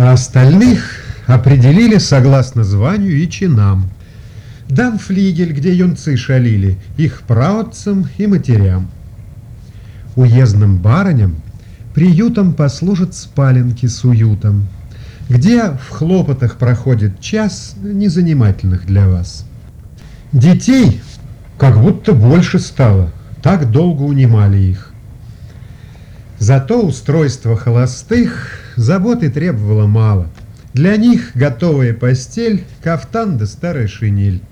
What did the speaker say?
А остальных определили согласно званию и чинам. Дан флигель, где юнцы шалили, их праотцам и матерям. Уездным барыням приютом послужат спаленки с уютом, где в хлопотах проходит час, незанимательных для вас. Детей как будто больше стало, так долго унимали их. Зато устройство холостых заботы требовало мало. Для них готовая постель, кафтан да старая шинель.